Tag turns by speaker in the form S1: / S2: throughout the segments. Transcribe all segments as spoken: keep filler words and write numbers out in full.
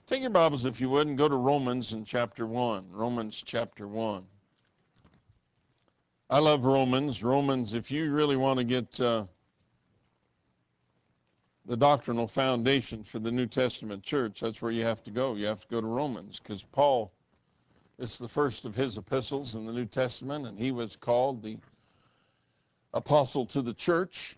S1: Take your Bibles, if you would, and go to Romans in chapter one. Romans chapter one. I love Romans. Romans, if you really want to get uh, the doctrinal foundation for the New Testament church, that's where you have to go. You have to go to Romans, because Paul, it's the first of his epistles in the New Testament, and he was called the apostle to the church.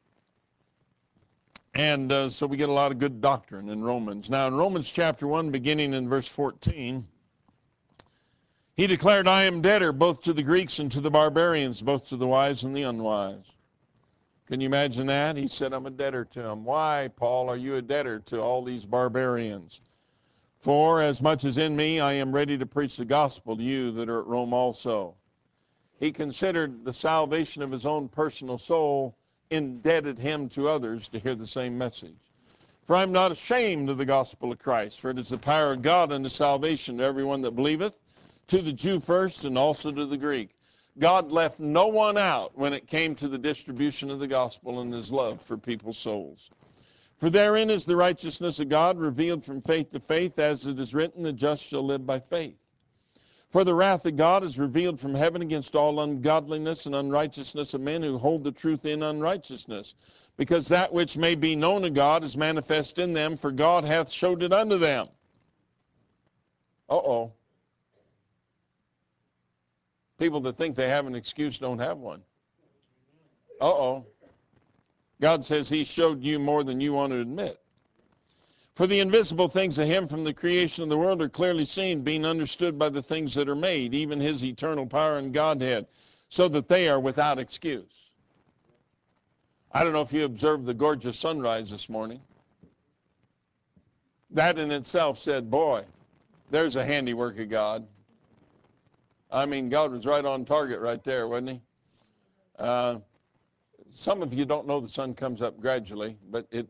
S1: And uh, so we get a lot of good doctrine in Romans. Now, in Romans chapter one, beginning in verse fourteen, he declared, I am debtor both to the Greeks and to the barbarians, both to the wise and the unwise. Can you imagine that? He said, I'm a debtor to them. Why, Paul, are you a debtor to all these barbarians? For as much as in me, I am ready to preach the gospel to you that are at Rome also. He considered the salvation of his own personal soul indebted him to others to hear the same message. For I am not ashamed of the gospel of Christ, for it is the power of God unto salvation to everyone that believeth, to the Jew first and also to the Greek. God left no one out when it came to the distribution of the gospel and his love for people's souls. For therein is the righteousness of God revealed from faith to faith, as it is written, the just shall live by faith. For the wrath of God is revealed from heaven against all ungodliness and unrighteousness of men who hold the truth in unrighteousness, because that which may be known of God is manifest in them, for God hath showed it unto them. Uh-oh. People that think they have an excuse don't have one. Uh-oh. God says he showed you more than you want to admit. For the invisible things of him from the creation of the world are clearly seen, being understood by the things that are made, even his eternal power and Godhead, so that they are without excuse. I don't know if you observed the gorgeous sunrise this morning. That in itself said, boy, there's a handiwork of God. I mean, God was right on target right there, wasn't he? Uh, some of you don't know the sun comes up gradually, but it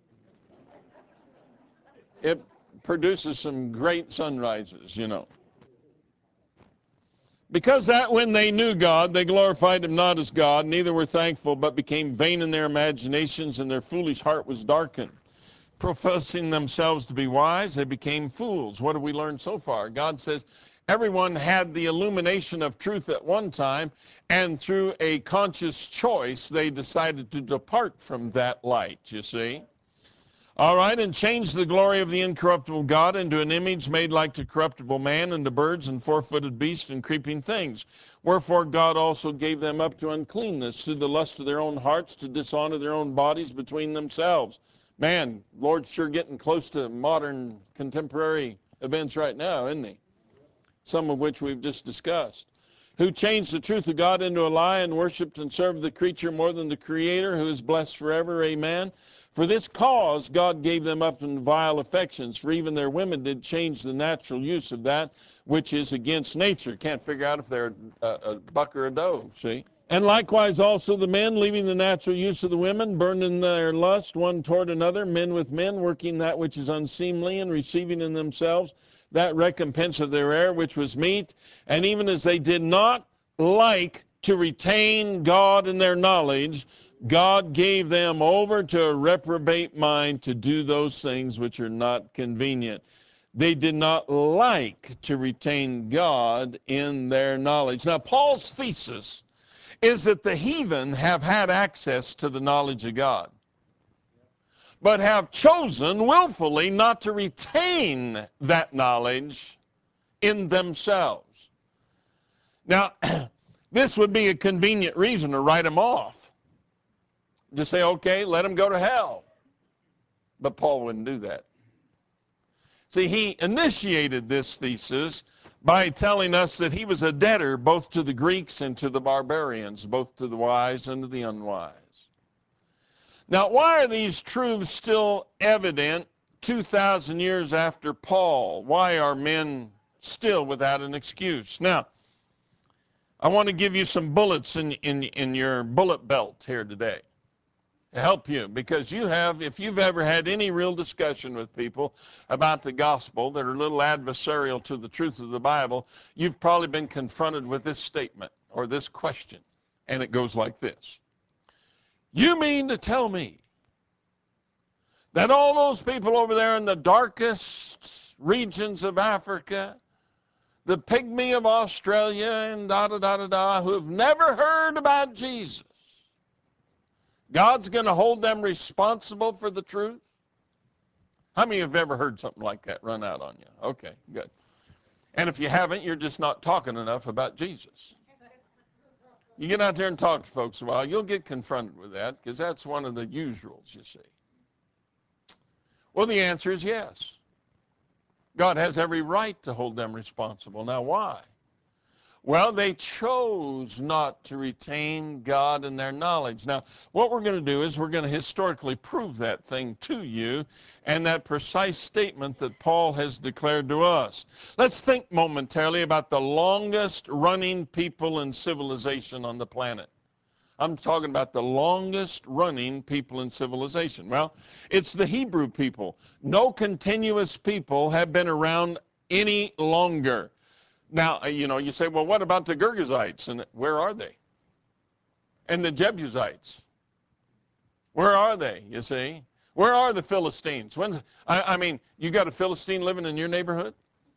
S1: it produces some great sunrises, you know. Because that when they knew God, they glorified him not as God, neither were thankful, but became vain in their imaginations, and their foolish heart was darkened. Professing themselves to be wise, they became fools. What have we learned so far? God says everyone had the illumination of truth at one time, and through a conscious choice, they decided to depart from that light, you see. All right, and change the glory of the incorruptible God into an image made like to corruptible man, and to birds and four-footed beasts and creeping things. Wherefore God also gave them up to uncleanness through the lust of their own hearts, to dishonor their own bodies between themselves. Man, Lord's sure getting close to modern contemporary events right now, isn't he? Some of which we've just discussed. Who changed the truth of God into a lie, and worshipped and served the creature more than the Creator, who is blessed forever. Amen. For this cause God gave them up in vile affections, for even their women did change the natural use of that which is against nature. Can't figure out if they're a, a buck or a doe, see? And likewise also the men, leaving the natural use of the women, burned in their lust one toward another, men with men, working that which is unseemly, and receiving in themselves that recompense of their error which was meet. And even as they did not like to retain God in their knowledge, God gave them over to a reprobate mind to do those things which are not convenient. They did not like to retain God in their knowledge. Now, Paul's thesis is that the heathen have had access to the knowledge of God, but have chosen willfully not to retain that knowledge in themselves. Now, this would be a convenient reason to write them off. To say, okay, let them go to hell. But Paul wouldn't do that. See, he initiated this thesis by telling us that he was a debtor both to the Greeks and to the barbarians, both to the wise and to the unwise. Now, why are these truths still evident two thousand years after Paul? Why are men still without an excuse? Now, I want to give you some bullets in, in, in your bullet belt here today. Help you, because you have, if you've ever had any real discussion with people about the gospel that are a little adversarial to the truth of the Bible, you've probably been confronted with this statement or this question, and it goes like this. You mean to tell me That all those people over there in the darkest regions of Africa, the pygmy of Australia and da-da-da-da-da, who have never heard about Jesus, God's going to hold them responsible for the truth? How many have ever heard something like that run out on you? Okay, good. And if you haven't, you're just not talking enough about Jesus. You get out there and talk to folks a while, you'll get confronted with that, because that's one of the usuals, you see. Well, the answer is yes. God has every right to hold them responsible. Now, why? Well, they chose not to retain God in their knowledge. Now, what we're going to do is we're going to historically prove that thing to you and that precise statement that Paul has declared to us. Let's think momentarily about the longest running people in civilization on the planet. I'm talking about the longest running people in civilization. Well, it's the Hebrew people. No continuous people have been around any longer. Now, you know, you say, well, what about the Girgashites? And where are they? And the Jebusites? Where are they, you see? Where are the Philistines? When's, I, I mean, you got a Philistine living in your neighborhood?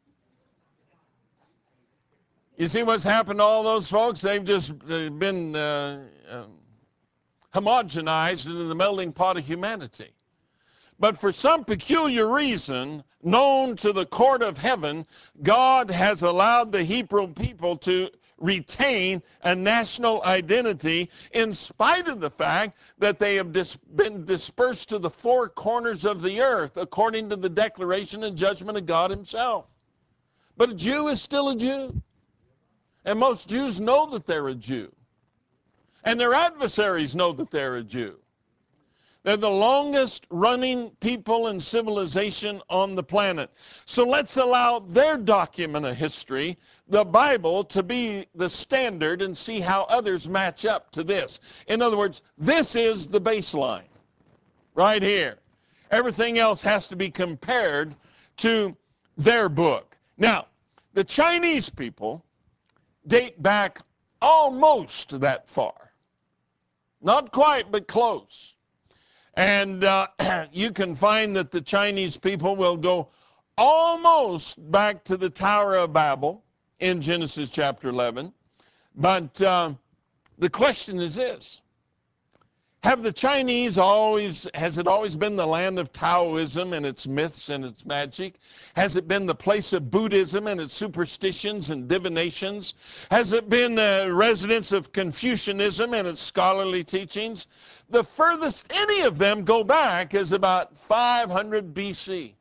S1: You see what's happened to all those folks? They've just uh, been uh, uh, homogenized into the melting pot of humanity. But for some peculiar reason, known to the court of heaven, God has allowed the Hebrew people to retain a national identity in spite of the fact that they have dis- been dispersed to the four corners of the earth according to the declaration and judgment of God himself. But a Jew is still a Jew. And most Jews know that they're a Jew. And their adversaries know that they're a Jew. They're the longest running people in civilization on the planet. So let's allow their document of history, the Bible, to be the standard and see how others match up to this. In other words, this is the baseline right here. Everything else has to be compared to their book. Now, the Chinese people date back almost that far. Not quite, but close. And uh, you can find that the Chinese people will go almost back to the Tower of Babel in Genesis chapter eleven. But uh, the question is this. Have the Chinese always, has it always been the land of Taoism and its myths and its magic? Has it been the place of Buddhism and its superstitions and divinations? Has it been the residence of Confucianism and its scholarly teachings? The furthest any of them go back is about five hundred B C.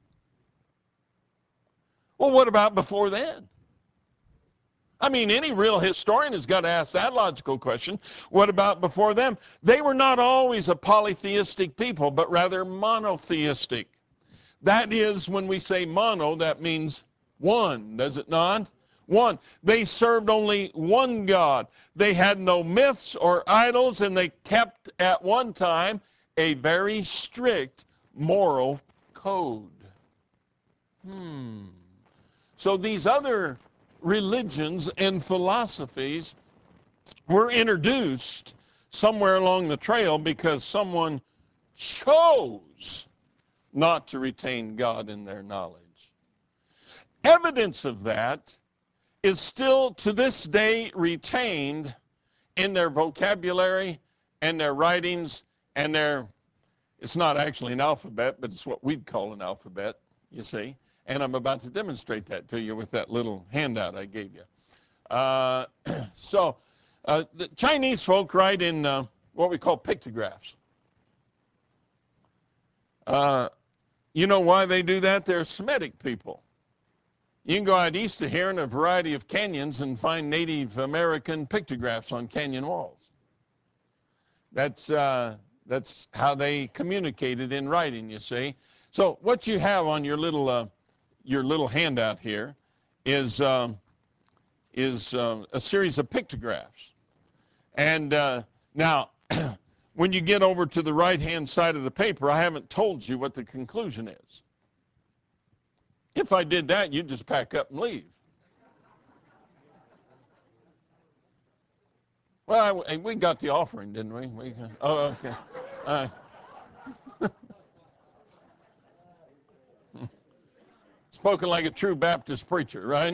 S1: Well, what about before then? I mean, any real historian has got to ask that logical question. What about before them? They were not always a polytheistic people, but rather monotheistic. That is, when we say mono, that means one, does it not? One. They served only one God. They had no myths or idols, and they kept at one time a very strict moral code. Hmm. So these other religions and philosophies were introduced somewhere along the trail because someone chose not to retain God in their knowledge. Evidence of that is still to this day retained in their vocabulary and their writings and their, it's not actually an alphabet, but it's what we'd call an alphabet, you see. And I'm about to demonstrate that to you with that little handout I gave you. Uh, so uh, the Chinese folk write in uh, what we call pictographs. Uh, you know why they do that? They're Semitic people. You can go out east of here in a variety of canyons and find Native American pictographs on canyon walls. That's, uh, that's how they communicated in writing, you see. So what you have on your little, uh, your little handout here is, um, is uh, a series of pictographs. And uh, now, when you get over to the right-hand side of the paper, I haven't told you what the conclusion is. If I did that, you'd just pack up and leave. Well, I, we got the offering, didn't we? we oh, okay. Uh, Spoken like a true Baptist preacher, right?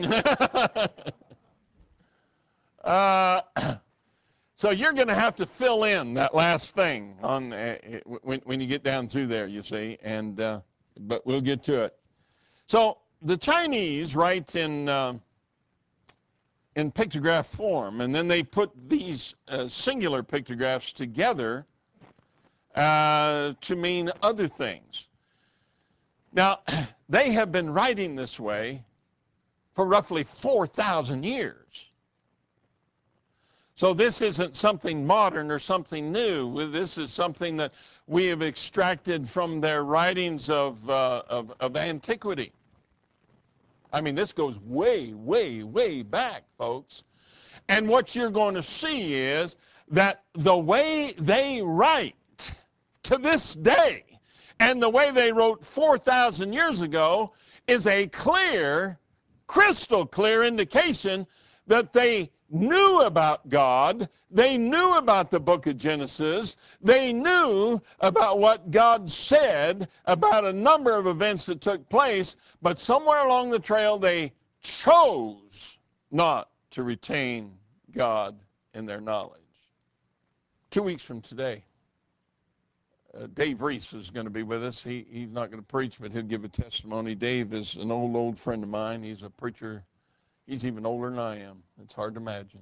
S1: uh, so you're going to have to fill in that last thing on uh, when, when you get down through there, you see, and uh, but we'll get to it. So the Chinese write in uh, in pictograph form, and then they put these uh, singular pictographs together uh, to mean other things. Now, they have been writing this way for roughly four thousand years. So this isn't something modern or something new. This is something that we have extracted from their writings of, uh, of, of antiquity. I mean, this goes way, way, way back, folks. And what you're going to see is that the way they write to this day and the way they wrote four thousand years ago is a clear, crystal clear indication that they knew about God, they knew about the book of Genesis, they knew about what God said about a number of events that took place, but somewhere along the trail they chose not to retain God in their knowledge. Two weeks from today, uh, Dave Reese is going to be with us. He, he's not going to preach, but he'll give a testimony. Dave is an old, old friend of mine. He's a preacher. He's even older than I am. It's hard to imagine.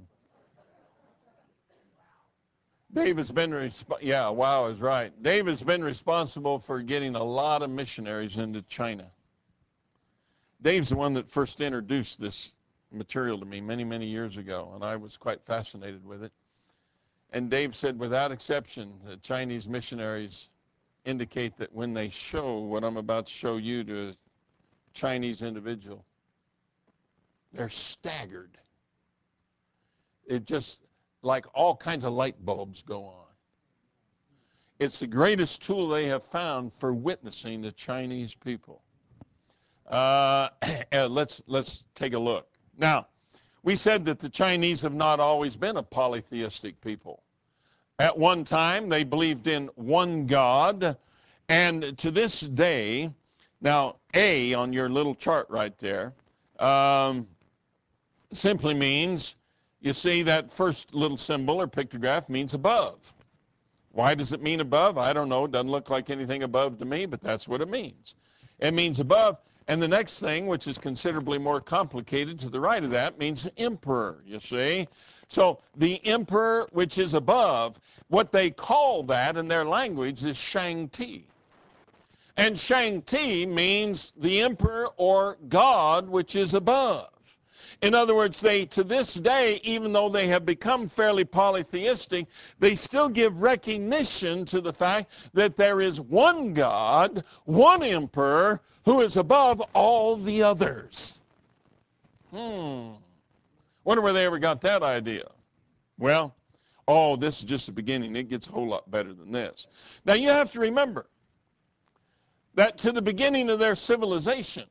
S1: Dave has been, resp- yeah, wow is right. Dave has been responsible for getting a lot of missionaries into China. Dave's the one that first introduced this material to me many, many years ago, and I was quite fascinated with it. And Dave said, without exception, the Chinese missionaries indicate that when they show what I'm about to show you to a Chinese individual, they're staggered. It just, like all kinds of light bulbs go on. It's the greatest tool they have found for witnessing to Chinese people. Uh, let's, let's take a look. Now, we said that the Chinese have not always been a polytheistic people. At one time, they believed in one God, and to this day, now, A on your little chart right there, um, simply means, you see that first little symbol or pictograph means above. Why does it mean above? I don't know. It doesn't look like anything above to me, but that's what it means. It means above. And the next thing, which is considerably more complicated to the right of that, means emperor, you see. So the emperor, which is above, what they call that in their language is Shang-Ti. And Shang-Ti means the emperor or God, which is above. In other words, they, to this day, even though they have become fairly polytheistic, they still give recognition to the fact that there is one God, one emperor, who is above all the others. Hmm. Wonder where they ever got that idea. Well, oh, this is just the beginning. It gets a whole lot better than this. Now, you have to remember that to the beginning of their civilization,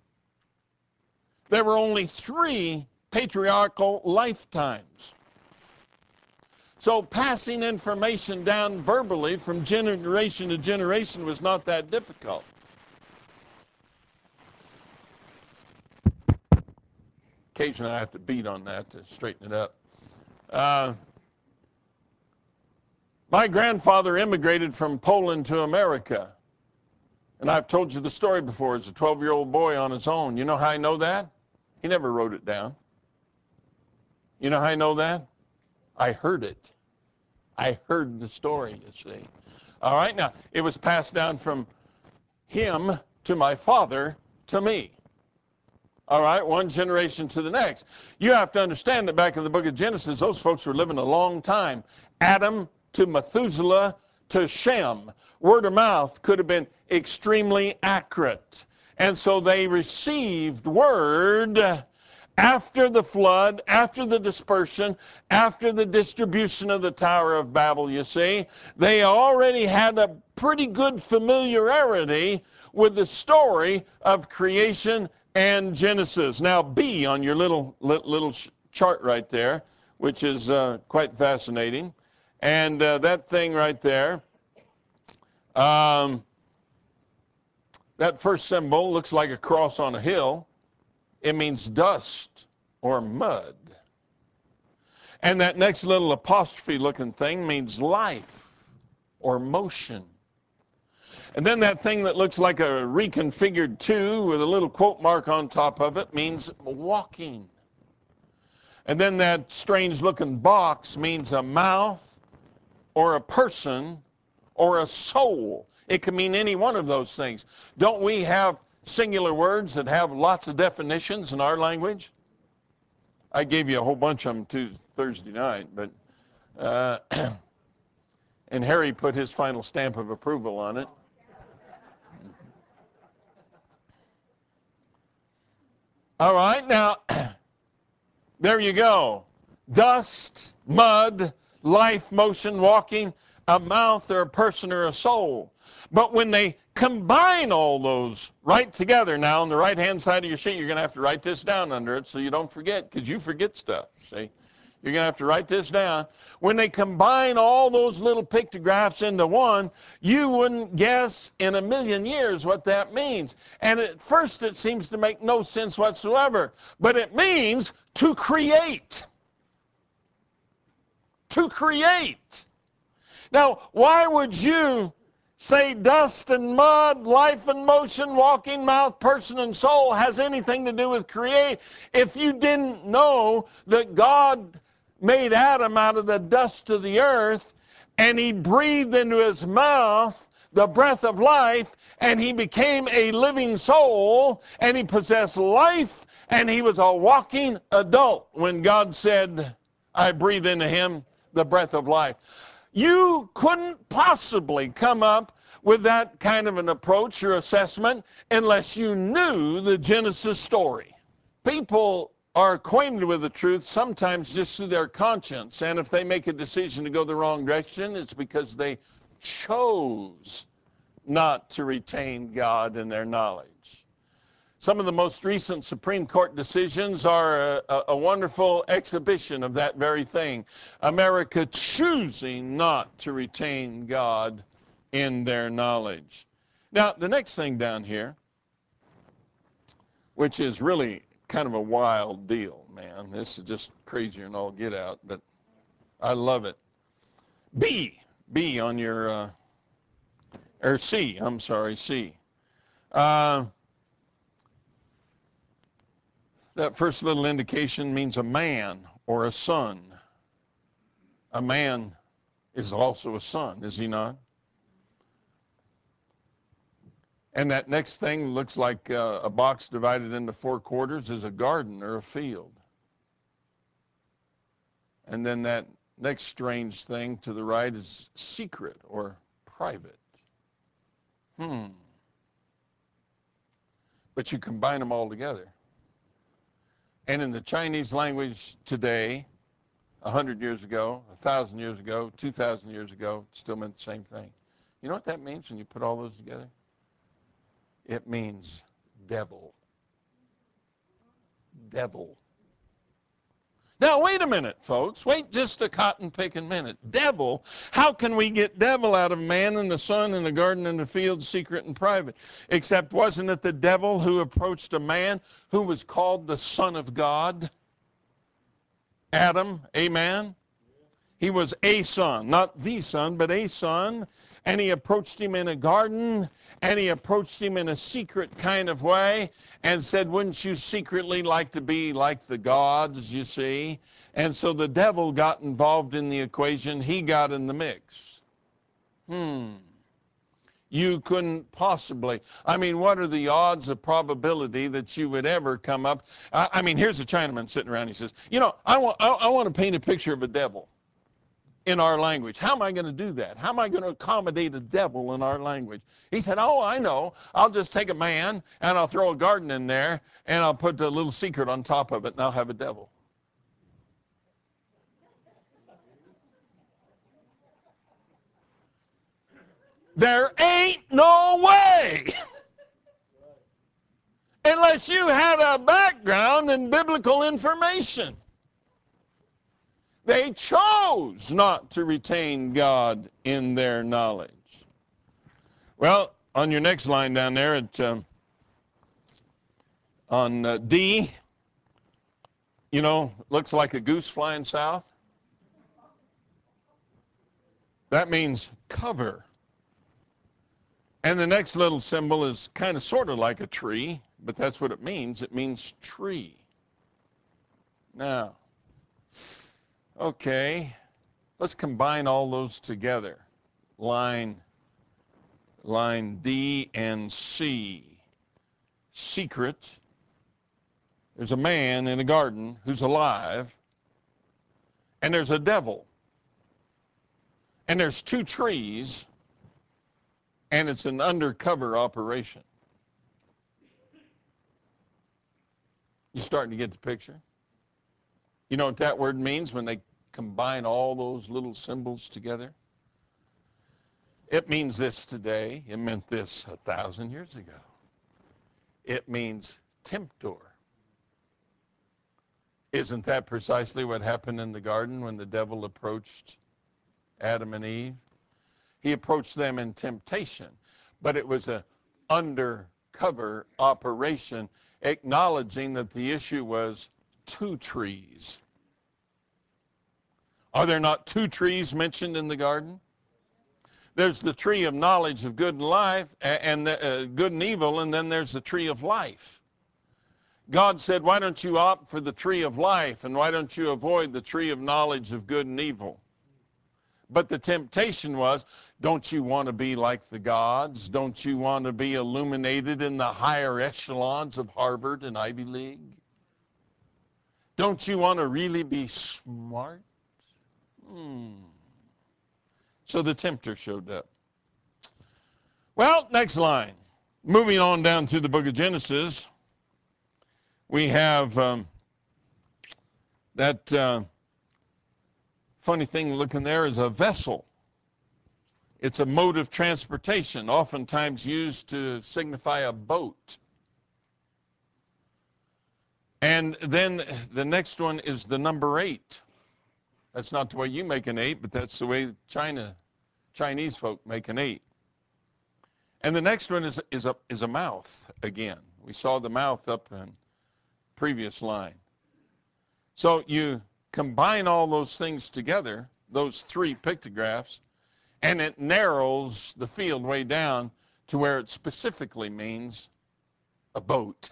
S1: there were only three patriarchal lifetimes. So passing information down verbally from generation to generation was not that difficult. Occasionally I have to beat on that to straighten it up. Uh, my grandfather immigrated from Poland to America. And I've told you the story before. As a twelve-year-old boy on his own. You know how I know that? He never wrote it down. You know how I know that? I heard it. I heard the story, you see. All right, now, it was passed down from him to my father to me. All right, one generation to the next. You have to understand that back in the book of Genesis, those folks were living a long time. Adam to Methuselah to Shem. Word of mouth could have been extremely accurate. And so they received word after the flood, after the dispersion, after the distribution of the Tower of Babel, you see. They already had a pretty good familiarity with the story of creation and Genesis. Now, B on your little, little chart right there, which is uh, quite fascinating. And uh, that thing right there, um, That first symbol looks like a cross on a hill. It means dust or mud. And that next little apostrophe looking thing means life or motion. And then that thing that looks like a reconfigured two with a little quote mark on top of it means walking. And then that strange looking box means a mouth or a person or a soul. It can mean any one of those things. Don't we have singular words that have lots of definitions in our language? I gave you a whole bunch of them Tuesday, Thursday night, but uh, and Harry put his final stamp of approval on it. All right, now, there you go. Dust, mud, life, motion, walking, a mouth or a person or a soul. But when they combine all those right together, now on the right-hand side of your sheet, you're going to have to write this down under it so you don't forget, because you forget stuff, see? You're going to have to write this down. When they combine all those little pictographs into one, you wouldn't guess in a million years what that means. And at first it seems to make no sense whatsoever. But it means to create. To create. Now, why would you say dust and mud, life and motion, walking, mouth, person, and soul has anything to do with create if you didn't know that God made Adam out of the dust of the earth, and he breathed into his mouth the breath of life, and he became a living soul, and he possessed life, and he was a walking adult when God said, I breathe into him the breath of life. You couldn't possibly come up with that kind of an approach or assessment unless you knew the Genesis story. People are acquainted with the truth sometimes just through their conscience, and if they make a decision to go the wrong direction, it's because they chose not to retain God in their knowledge. Some of the most recent Supreme Court decisions are a, a, a wonderful exhibition of that very thing. America choosing not to retain God in their knowledge. Now, the next thing down here, which is really kind of a wild deal, man. This is just crazier than all get out, but I love it. B, B on your, uh, or C, I'm sorry, C. Uh, that first little indication means a man or a son. A man is also a son, is he not? And that next thing looks like uh, a box divided into four quarters is a garden or a field. And then that next strange thing to the right is secret or private. Hmm. But you combine them all together. And in the Chinese language today, a hundred years ago, a thousand years ago, two thousand years ago, it still meant the same thing. You know what that means when you put all those together? It means devil. Devil. Now, wait a minute, folks. Wait just a cotton-picking minute. Devil? How can we get devil out of man and the sun and the garden and the field, secret and private? Except wasn't it the devil who approached a man who was called the Son of God? Adam, amen? He was a son, not the son, but a son. And he approached him in a garden, and he approached him in a secret kind of way and said, wouldn't you secretly like to be like the gods, you see? And so the devil got involved in the equation. He got in the mix. Hmm. You couldn't possibly. I mean, what are the odds of probability that you would ever come up? I, I mean, here's a Chinaman sitting around. He says, you know, I want, I, I want to paint a picture of a devil in our language. How am I going to do that? How am I going to accommodate a devil in our language? He said, oh, I know. I'll just take a man and I'll throw a garden in there and I'll put a little secret on top of it and I'll have a devil. There ain't no way. Unless you had a background in biblical information. They chose not to retain God in their knowledge. Well, On your next line down there, at, um, on uh, D, you know, looks like a goose flying south. That means cover. And the next little symbol is kind of sort of like a tree, but that's what it means. It means tree. Now, okay, let's combine all those together. Line, line D and C. Secret. There's a man in a garden who's alive, and there's a devil. And there's two trees, and it's an undercover operation. You starting to get the picture? You know what that word means when they combine all those little symbols together? It means this today. It meant this a thousand years ago. It means tempter. Isn't that precisely what happened in the garden when the devil approached Adam and Eve? He approached them in temptation, but it was an undercover operation, acknowledging that the issue was two trees. Are there not two trees mentioned in the garden? There's the tree of knowledge of good and life, and the, uh, good and evil, and then there's the tree of life. God said, why don't you opt for the tree of life, and why don't you avoid the tree of knowledge of good and evil? But the temptation was, don't you want to be like the gods? Don't you want to be illuminated in the higher echelons of Harvard and Ivy League? Don't you want to really be smart? Hmm. So the tempter showed up. Well, next line. Moving on down through the book of Genesis, we have um, that uh, funny thing looking there is a vessel. It's a mode of transportation, oftentimes used to signify a boat. And then the next one is the number eight. That's not the way you make an eight, but that's the way China, Chinese folk make an eight. And the next one is, is, a, is a mouth again. We saw the mouth up in previous line. So you combine all those things together, those three pictographs, and it narrows the field way down to where it specifically means a boat.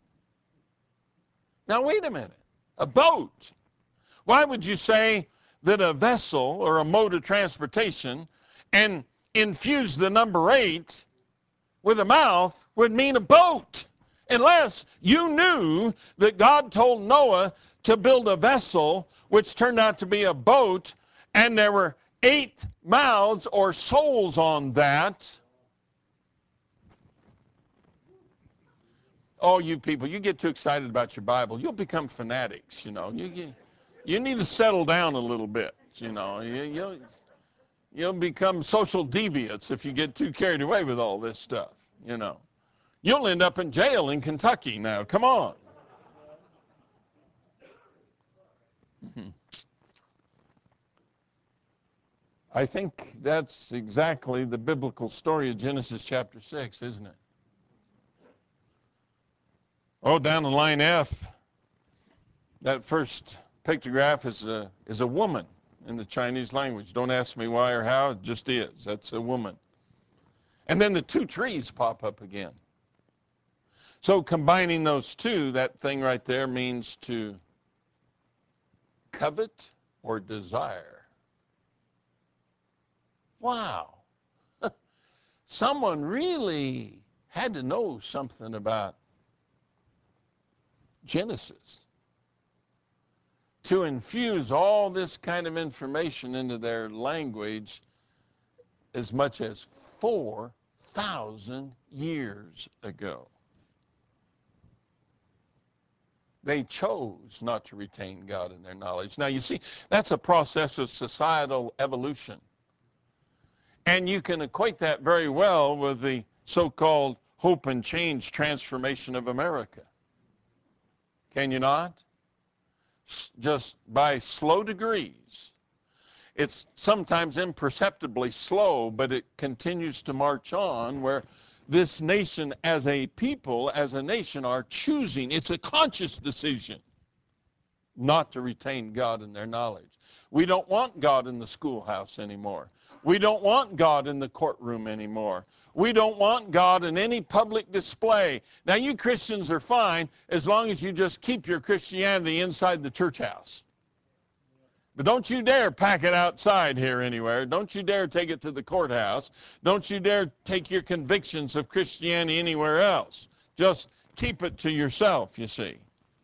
S1: Now, wait a minute. A boat. Why would you say that a vessel or a mode of transportation and infuse the number eight with a mouth would mean a boat? Unless you knew that God told Noah to build a vessel, which turned out to be a boat, and there were eight mouths or souls on that. Oh, you people, you get too excited about your Bible, you'll become fanatics, you know. You, you, you need to settle down a little bit, you know. You, you'll, you'll become social deviants if you get too carried away with all this stuff, you know. You'll end up in jail in Kentucky now. Come on. I think that's exactly the biblical story of Genesis chapter six, isn't it? Oh, down the line F, that first pictograph is a, is a woman in the Chinese language. Don't ask me why or how, it just is. That's a woman. And then the two trees pop up again. So combining those two, that thing right there means to covet or desire. Wow. Someone really had to know something about Genesis to infuse all this kind of information into their language as much as four thousand years ago. They chose not to retain God in their knowledge. Now, you see, that's a process of societal evolution. And you can equate that very well with the so-called hope and change transformation of America. Can you not? S- just by slow degrees. It's sometimes imperceptibly slow, but it continues to march on where this nation as a people, as a nation, are choosing. It's a conscious decision not to retain God in their knowledge. We don't want God in the schoolhouse anymore. We don't want God in the courtroom anymore. We don't want God in any public display. Now, you Christians are fine as long as you just keep your Christianity inside the church house. But don't you dare pack it outside here anywhere. Don't you dare take it to the courthouse. Don't you dare take your convictions of Christianity anywhere else. Just keep it to yourself, you see.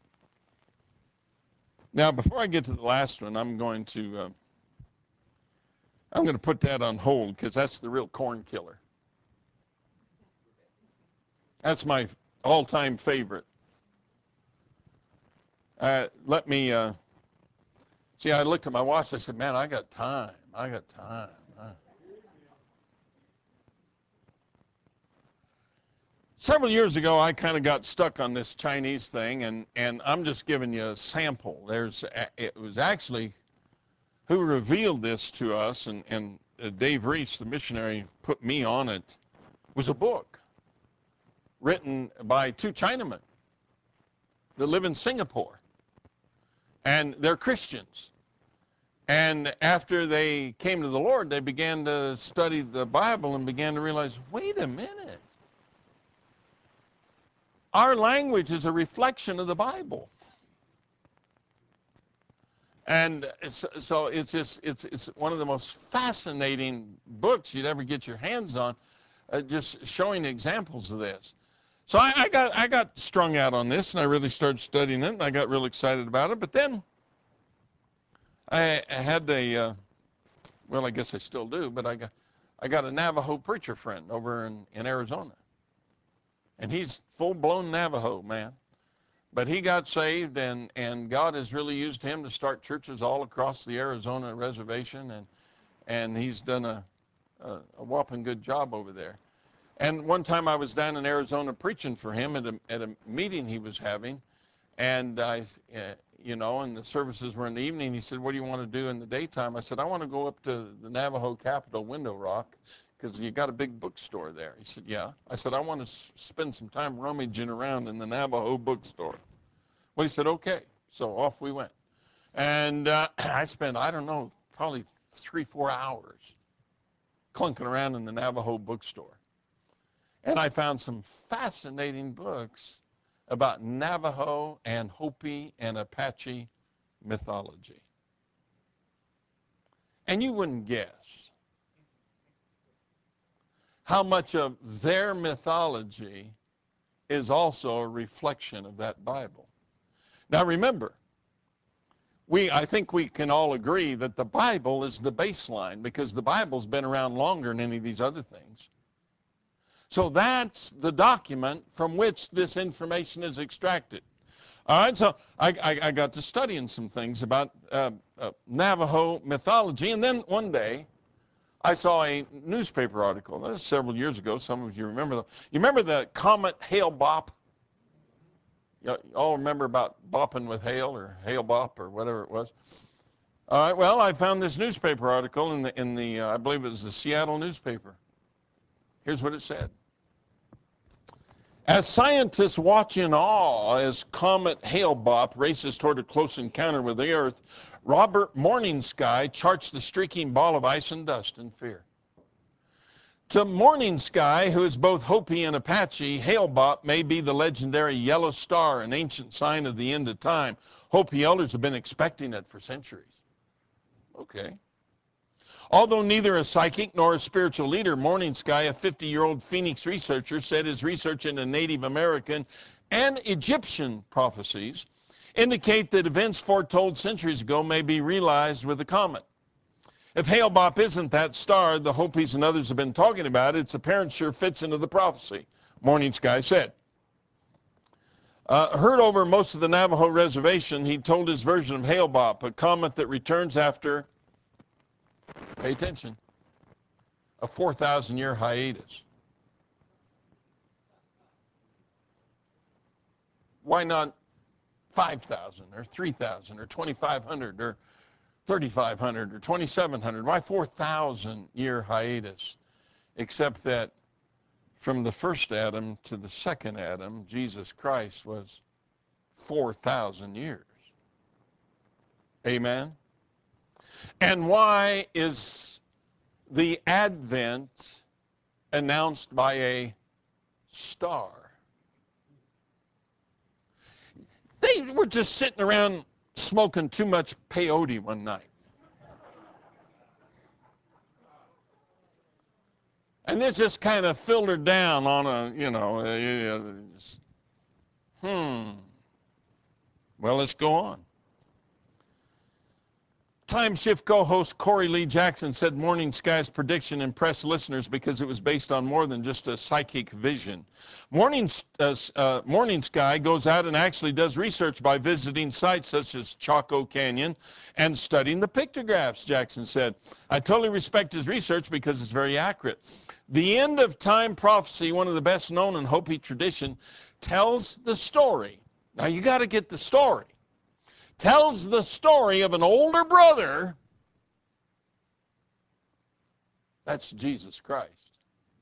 S1: Now, before I get to the last one, I'm going to uh, I'm going to put that on hold because that's the real corn killer. That's my all-time favorite. Uh, let me uh, see. I looked at my watch. I said, "Man, I got time. I got time." I... Several years ago, I kind of got stuck on this Chinese thing, and and I'm just giving you a sample. There's it was actually who revealed this to us, and and uh, Dave Reese, the missionary, put me on it. Was a book written by two Chinamen that live in Singapore. And they're Christians. And after they came to the Lord, they began to study the Bible and began to realize, wait a minute. Our language is a reflection of the Bible. And it's, so it's just it's it's one of the most fascinating books you'd ever get your hands on, uh, just showing examples of this. So I, I got I got strung out on this, and I really started studying it, and I got real excited about it. But then I, I had a uh, well, I guess I still do, but I got I got a Navajo preacher friend over in, in Arizona, and he's full-blown Navajo, man. But he got saved, and, and God has really used him to start churches all across the Arizona reservation, and and he's done a, a, a whopping good job over there. And one time I was down in Arizona preaching for him at a, at a meeting he was having, and I, uh, you know, and the services were in the evening. He said, "What do you want to do in the daytime?" I said, "I want to go up to the Navajo capital, Window Rock, because you got a big bookstore there." He said, "Yeah." I said, "I want to s- spend some time rummaging around in the Navajo bookstore." Well, he said, "Okay." So off we went. And uh, I spent, I don't know, probably three, four hours clunking around in the Navajo bookstore. And I found some fascinating books about Navajo and Hopi and Apache mythology. And you wouldn't guess how much of their mythology is also a reflection of that Bible. Now remember, we, I think we can all agree that the Bible is the baseline because the Bible's been around longer than any of these other things. So that's the document from which this information is extracted. All right, so I, I, I got to studying some things about uh, uh, Navajo mythology, and then one day I saw a newspaper article. That was several years ago. Some of you remember them. You remember the comet Hale-Bopp? You all remember about bopping with hail or Hale-Bopp or whatever it was? All right, well, I found this newspaper article in the, in the uh, I believe it was the Seattle newspaper. Here's what it said. As scientists watch in awe as comet Hale-Bopp races toward a close encounter with the Earth, Robert Morningsky charts the streaking ball of ice and dust in fear. To Morningsky, who is both Hopi and Apache, Hale-Bopp may be the legendary yellow star, an ancient sign of the end of time. Hopi elders have been expecting it for centuries. Okay. Although neither a psychic nor a spiritual leader, Morningsky, a fifty-year-old Phoenix researcher, said his research into Native American and Egyptian prophecies indicate that events foretold centuries ago may be realized with the comet. If Hale-Bopp isn't that star the Hopis and others have been talking about, its appearance sure fits into the prophecy, Morningsky said. Uh, heard over most of the Navajo reservation, he told his version of Hale-Bopp, a comet that returns after, pay attention, a four thousand year hiatus. Why not five thousand or three thousand or twenty-five hundred or thirty-five hundred or twenty-seven hundred? Why four thousand year hiatus? Except that from the first Adam to the second Adam, Jesus Christ, was four thousand years. Amen? And why is the Advent announced by a star? They were just sitting around smoking too much peyote one night. And this just kind of filtered down on a, you know, uh, just, hmm. Well, let's go on. Time Shift co-host Corey Lee Jackson said Morning Sky's prediction impressed listeners because it was based on more than just a psychic vision. Morning, uh, uh, Morning Sky goes out and actually does research by visiting sites such as Chaco Canyon and studying the pictographs, Jackson said. I totally respect his research because it's very accurate. The end of time prophecy, one of the best known in Hopi tradition, tells the story. Now you got to get the story. Tells the story of an older brother, that's Jesus Christ,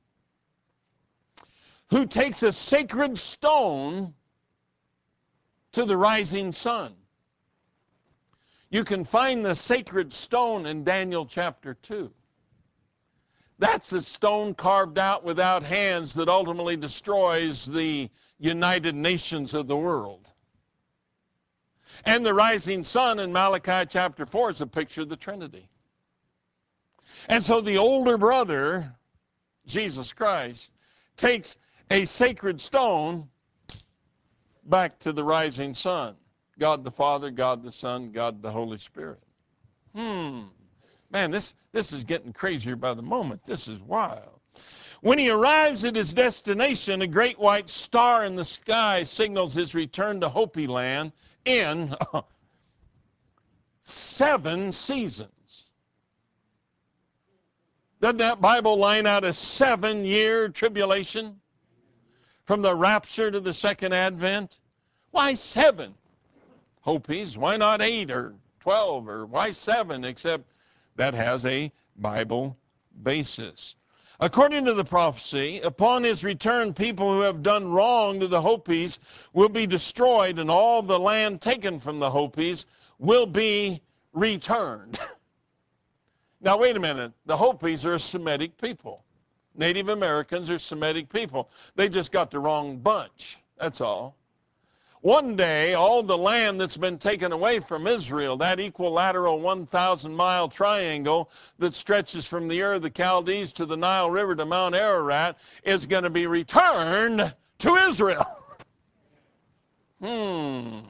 S1: who takes a sacred stone to the rising sun. You can find the sacred stone in Daniel chapter two. That's a stone carved out without hands that ultimately destroys the United Nations of the world. And the rising sun in Malachi chapter four is a picture of the Trinity. And so the older brother, Jesus Christ, takes a sacred stone back to the rising sun. God the Father, God the Son, God the Holy Spirit. Hmm. Man, this, this is getting crazier by the moment. This is wild. When he arrives at his destination, a great white star in the sky signals his return to Hopi land in seven seasons. Doesn't that Bible line out a seven-year tribulation from the rapture to the second advent? Why seven? Hopis, why not eight or twelve, or why seven, except that has a Bible basis. According to the prophecy, upon his return, people who have done wrong to the Hopis will be destroyed, and all the land taken from the Hopis will be returned. Now, wait a minute. The Hopis are a Semitic people. Native Americans are Semitic people. They just got the wrong bunch. That's all. One day, all the land that's been taken away from Israel, that equilateral one thousand mile triangle that stretches from the Ur of the Chaldees to the Nile River to Mount Ararat, is going to be returned to Israel. Hmm.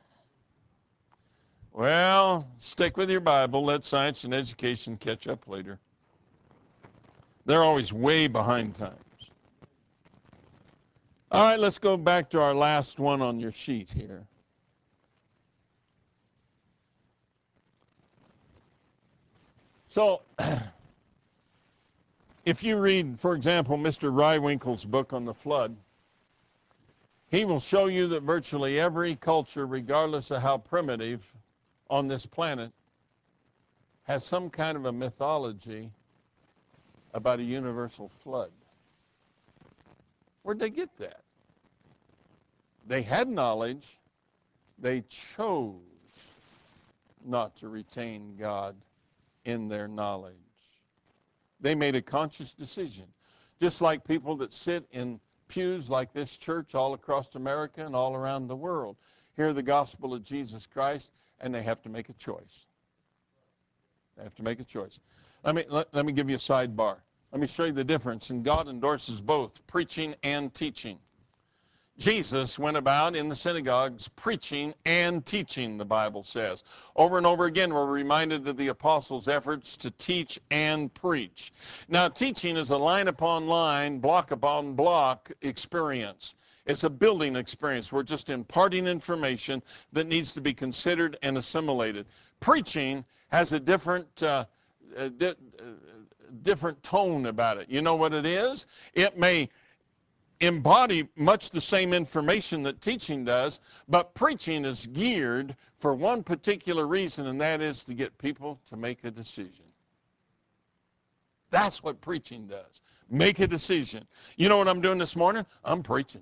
S1: Well, stick with your Bible. Let science and education catch up later. They're always way behind times. All right, let's go back to our last one on your sheet here. So, if you read, for example, Mister Rywinkle's book on the flood, he will show you that virtually every culture, regardless of how primitive on this planet, has some kind of a mythology about a universal flood. Where'd they get that? They had knowledge. They chose not to retain God in their knowledge. They made a conscious decision. Just like people that sit in pews like this church all across America and all around the world hear the gospel of Jesus Christ, and they have to make a choice. They have to make a choice. Let me, let, let me give you a sidebar. Let me show you the difference, and God endorses both preaching and teaching. Jesus went about in the synagogues preaching and teaching, the Bible says. Over and over again, we're reminded of the apostles' efforts to teach and preach. Now, teaching is a line upon line, block upon block experience. It's a building experience. We're just imparting information that needs to be considered and assimilated. Preaching has a different, uh, a di- uh, different tone about it. You know what it is? It may embody much the same information that teaching does, but preaching is geared for one particular reason, and that is to get people to make a decision. That's what preaching does. Make a decision. You know what I'm doing this morning? I'm preaching.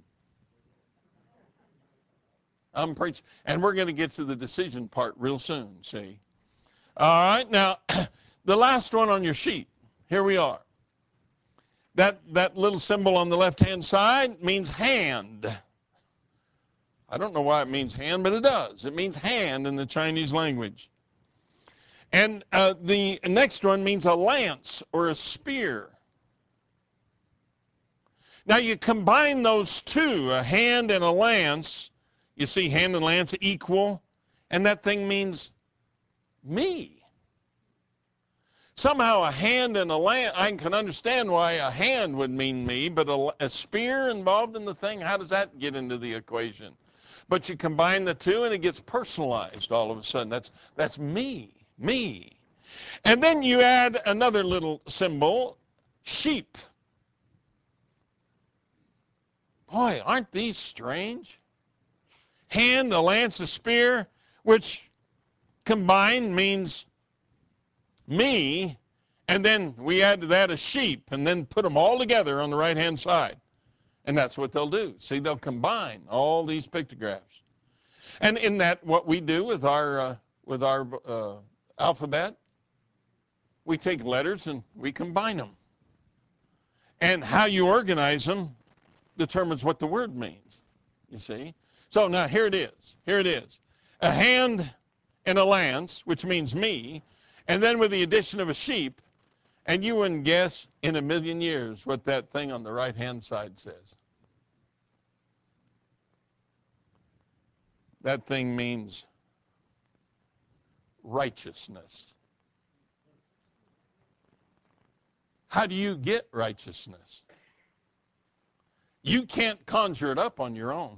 S1: I'm preaching. And we're going to get to the decision part real soon, see? All right, now, the last one on your sheet. Here we are. That, that little symbol on the left-hand side means hand. I don't know why it means hand, but it does. It means hand in the Chinese language. And uh, the next one means a lance or a spear. Now you combine those two, a hand and a lance. You see hand and lance equal, and that thing means me. Somehow a hand and a lance, I can understand why a hand would mean me, but a, a spear involved in the thing, how does that get into the equation? But you combine the two and it gets personalized all of a sudden. That's, that's me, me. And then you add another little symbol, sheep. Boy, aren't these strange? Hand, a lance, a spear, which combined means me, and then we add to that a sheep, and then put them all together on the right-hand side. And that's what they'll do. See, they'll combine all these pictographs. And in that, what we do with our, uh, with our uh, alphabet, we take letters and we combine them. And how you organize them determines what the word means, you see. So now here it is. Here it is. A hand and a lance, which means me, and then with the addition of a sheep, and you wouldn't guess in a million years what that thing on the right-hand side says. That thing means righteousness. How do you get righteousness? You can't conjure it up on your own.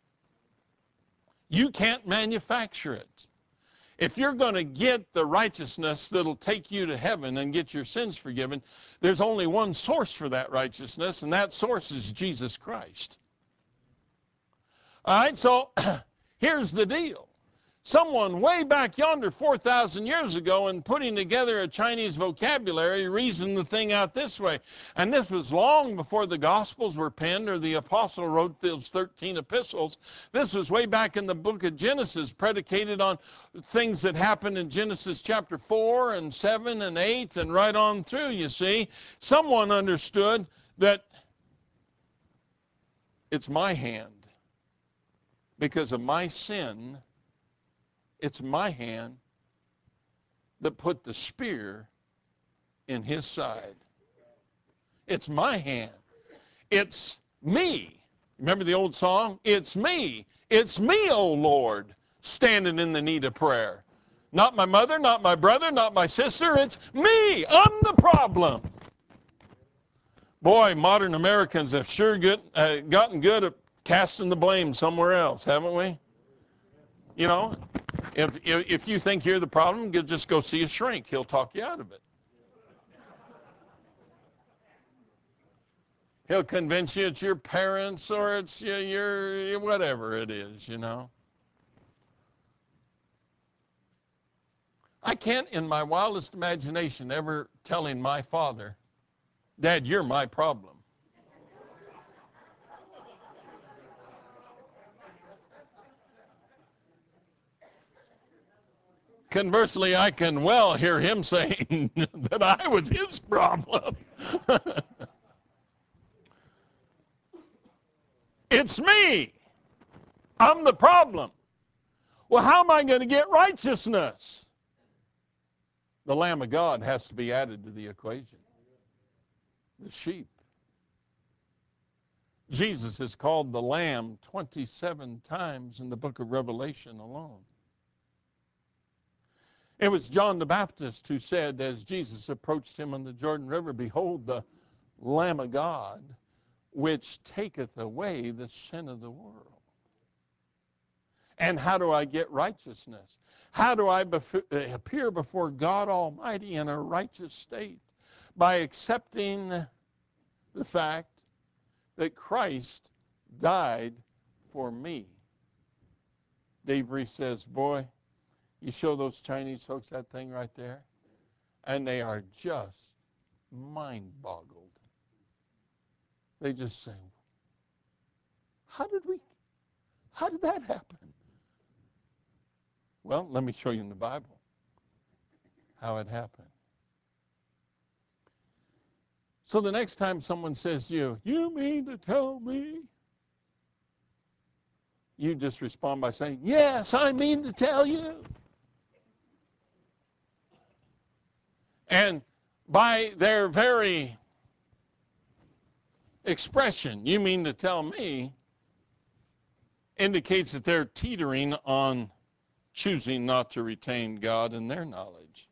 S1: You can't manufacture it. If you're going to get the righteousness that'll take you to heaven and get your sins forgiven, there's only one source for that righteousness, and that source is Jesus Christ. All right, so here's the deal. Someone way back yonder four thousand years ago, in putting together a Chinese vocabulary, reasoned the thing out this way. And this was long before the Gospels were penned or the apostle wrote those thirteen epistles. This was way back in the book of Genesis, predicated on things that happened in Genesis chapter four and seven and eight and right on through, you see. Someone understood that it's my hand because of my sin. It's my hand that put the spear in his side. It's my hand. It's me. Remember the old song? It's me. It's me, O Lord, standing in the need of prayer. Not my mother, not my brother, not my sister. It's me. I'm the problem. Boy, modern Americans have sure get, uh, gotten good at casting the blame somewhere else, haven't we? You know, if, if, if you think you're the problem, just go see a shrink. He'll talk you out of it. He'll convince you it's your parents or it's your, your whatever it is, you know. I can't, in my wildest imagination, ever telling my father, Dad, you're my problem. Conversely, I can well hear him saying that I was his problem. It's me. I'm the problem. Well, how am I going to get righteousness? The Lamb of God has to be added to the equation. The sheep. Jesus is called the Lamb twenty-seven times in the book of Revelation alone. It was John the Baptist who said, as Jesus approached him on the Jordan River, behold, the Lamb of God, which taketh away the sin of the world. And how do I get righteousness? How do I bef- appear before God Almighty in a righteous state? By accepting the fact that Christ died for me. Dave Reese says, boy, you show those Chinese folks that thing right there, and they are just mind-boggled. They just say, how did we, how did that happen? Well, let me show you in the Bible how it happened. So the next time someone says to you, you mean to tell me? You just respond by saying, yes, I mean to tell you. And by their very expression, you mean to tell me, indicates that they're teetering on choosing not to retain God in their knowledge.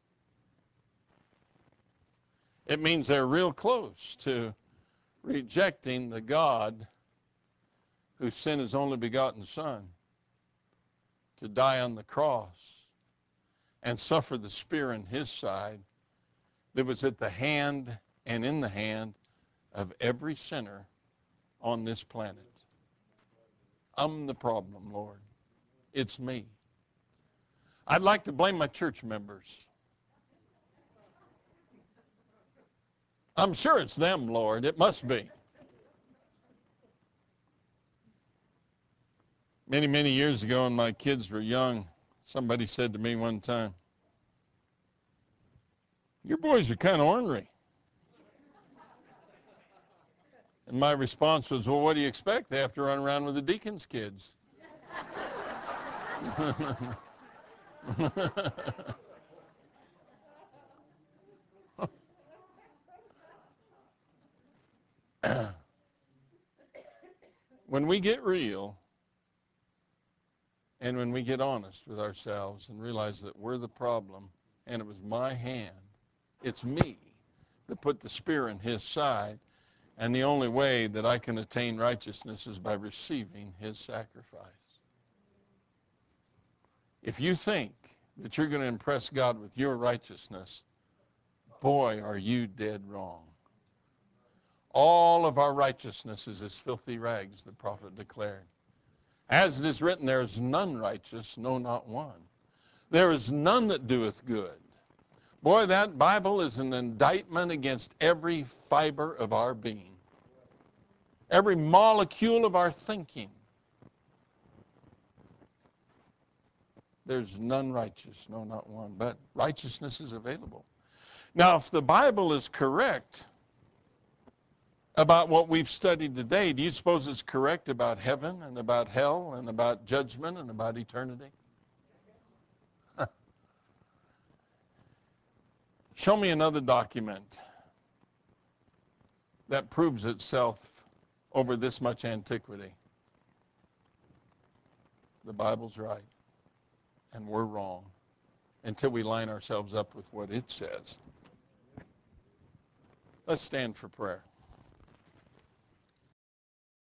S1: It means they're real close to rejecting the God who sent his only begotten Son to die on the cross and suffer the spear in his side that was at the hand and in the hand of every sinner on this planet. I'm the problem, Lord. It's me. I'd like to blame my church members. I'm sure it's them, Lord. It must be. Many, many years ago when my kids were young, somebody said to me one time, your boys are kind of ornery. And my response was, well, what do you expect? They have to run around with the deacon's kids. When we get real and when we get honest with ourselves and realize that we're the problem and it was my hand, it's me that put the spear in his side, and the only way that I can attain righteousness is by receiving his sacrifice. If you think that you're going to impress God with your righteousness, boy, are you dead wrong. All of our righteousness is as filthy rags, the prophet declared. As it is written, there is none righteous, no, not one. There is none that doeth good. Boy, that Bible is an indictment against every fiber of our being, every molecule of our thinking. There's none righteous, no, not one. But righteousness is available. Now, if the Bible is correct about what we've studied today, do you suppose it's correct about heaven and about hell and about judgment and about eternity? Show me another document that proves itself over this much antiquity. The Bible's right, and we're wrong until we line ourselves up with what it says. Let's stand for prayer.